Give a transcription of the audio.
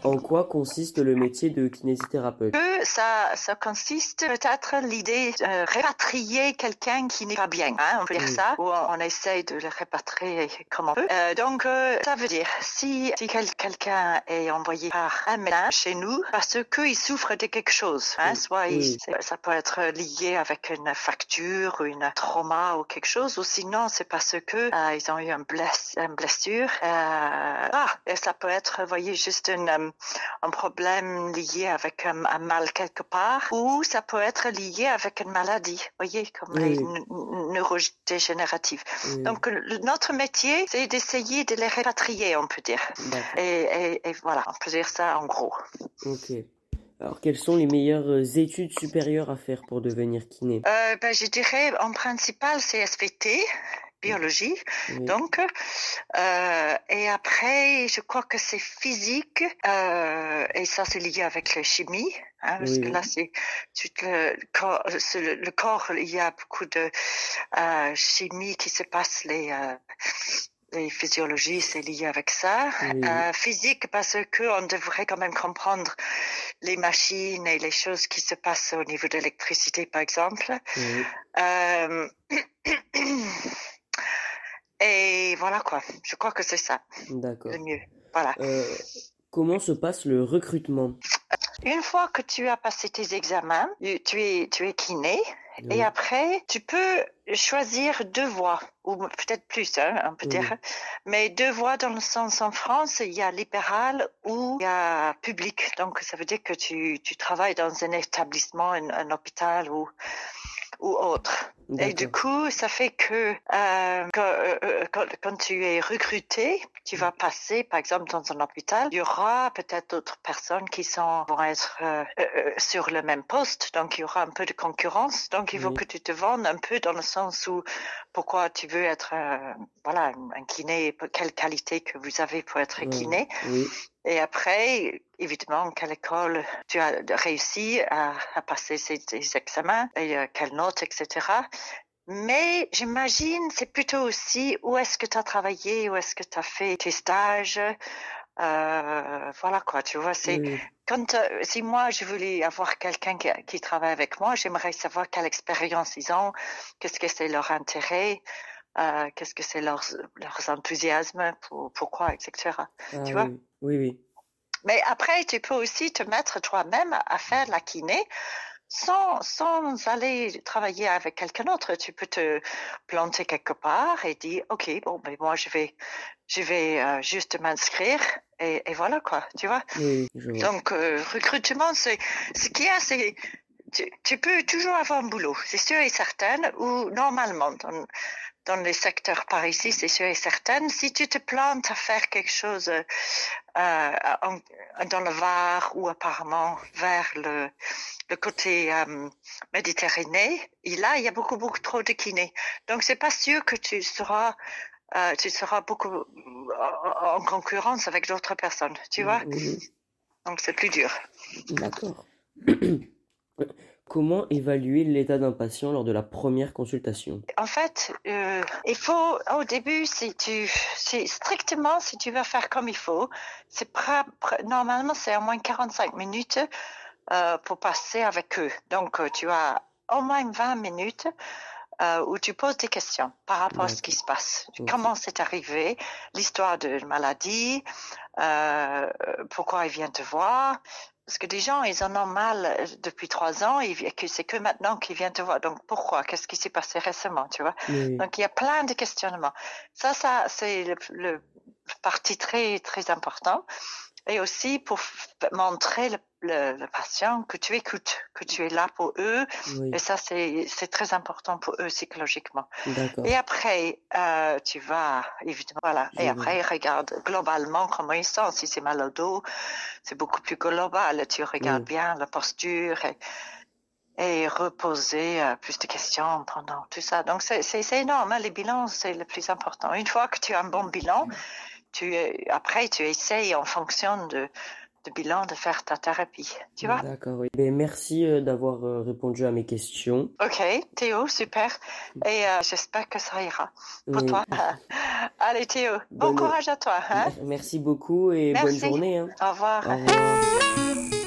En quoi consiste le métier de kinésithérapeute? Ça consiste peut-être l'idée de répatrier quelqu'un qui n'est pas bien, hein, on peut dire ça, ou on essaye de le répatrier comme on peut. Donc, ça veut dire, si quelqu'un est envoyé par un médecin chez nous parce qu'il souffre de quelque chose, hein, soit ça peut être lié avec une fracture, une trauma ou quelque chose, ou sinon c'est parce que ils ont eu une blessure. Et ça peut être, vous voyez, juste un problème lié avec un mal quelque part, ou ça peut être lié avec une maladie, voyez, comme les neurodégénératives. Donc, notre métier, c'est d'essayer de les répatrier, on peut dire. Et voilà, on peut dire ça en gros. Ok. Alors, quelles sont les meilleures études supérieures à faire pour devenir kiné? Je dirais, en principal, c'est SVT, biologie, donc. Et après, je crois que c'est physique, et ça, c'est lié avec la chimie, hein, parce que là, c'est le corps, il y a beaucoup de chimie qui se passe, les physiologies, c'est lié avec ça. Physique, parce que on devrait quand même comprendre les machines et les choses qui se passent au niveau de l'électricité, par exemple. Et voilà quoi. Je crois que c'est ça. D'accord. Le mieux. Voilà. Comment se passe le recrutement? Une fois que tu as passé tes examens, tu es kiné. Et après, tu peux choisir 2 voies, ou peut-être plus, hein, on peut dire. Mais 2 voies dans le sens, en France, il y a libéral ou il y a public. Donc, ça veut dire que tu travailles dans un établissement, un hôpital ou autre. Et du coup, ça fait que quand tu es recruté, tu vas passer, par exemple, dans un hôpital, il y aura peut-être d'autres personnes qui vont être sur le même poste, donc il y aura un peu de concurrence. Donc il faut que tu te vendes un peu dans le sens où pourquoi tu veux être un kiné, quelle qualité que vous avez pour être kiné. Et après, évidemment, quelle école tu as réussi à passer ces examens et quelle note, etc. Mais j'imagine, c'est plutôt aussi où est-ce que tu as travaillé, où est-ce que tu as fait tes stages. Voilà quoi, tu vois, c'est si moi je voulais avoir quelqu'un qui travaille avec moi, j'aimerais savoir quelle expérience ils ont, qu'est-ce que c'est leur intérêt, qu'est-ce que c'est leurs enthousiasmes, pourquoi, etc. Tu vois? Oui. Mais après, tu peux aussi te mettre toi-même à faire la kiné sans aller travailler avec quelqu'un d'autre. Tu peux te planter quelque part et dire, OK, bon, mais moi, je vais juste m'inscrire et voilà quoi, tu vois. Je vois. Donc, recrutement, ce qu'il y a, c'est tu peux toujours avoir un boulot, c'est sûr et certain, ou normalement, dans les secteurs par ici, c'est sûr et certain. Si tu te plantes à faire quelque chose dans le Var ou apparemment vers le côté méditerranéen, et là, il y a beaucoup trop de kinés. Donc, c'est pas sûr que tu seras beaucoup en concurrence avec d'autres personnes, tu vois. Donc, c'est plus dur. D'accord. Comment évaluer l'état d'un patient lors de la première consultation? En fait, il faut, au début, si tu veux faire comme il faut, normalement, c'est au moins 45 minutes pour passer avec eux. Donc, tu as au moins 20 minutes où tu poses des questions par rapport à ce qui se passe. Comment c'est arrivé, l'histoire de la maladie, pourquoi ils viennent te voir. Parce que des gens, ils en ont mal depuis 3 ans et que c'est que maintenant qu'ils viennent te voir. Donc, pourquoi? Qu'est-ce qui s'est passé récemment, tu vois? Donc, il y a plein de questionnements. Ça c'est le partie très, très important. Et aussi pour montrer le patient que tu écoutes, que tu es là pour eux. Et ça, c'est très important pour eux psychologiquement. Et après, tu vas, évidemment, voilà. Et après, regarde globalement comment ils sont. Si c'est mal au dos, c'est beaucoup plus global. Tu regardes bien la posture et reposer plus de questions pendant tout ça. Donc, c'est énorme. Hein. Les bilans, c'est le plus important. Une fois que tu as un bon bilan, après, tu essayes en fonction de bilan de faire ta thérapie. Tu vois? D'accord, oui. Ben, merci d'avoir répondu à mes questions. Ok, Théo, super. Et j'espère que ça ira pour toi. Allez Théo, bon Bonne... courage à toi. Hein? Merci beaucoup et bonne Merci. journée. Hein. Au revoir. Au revoir.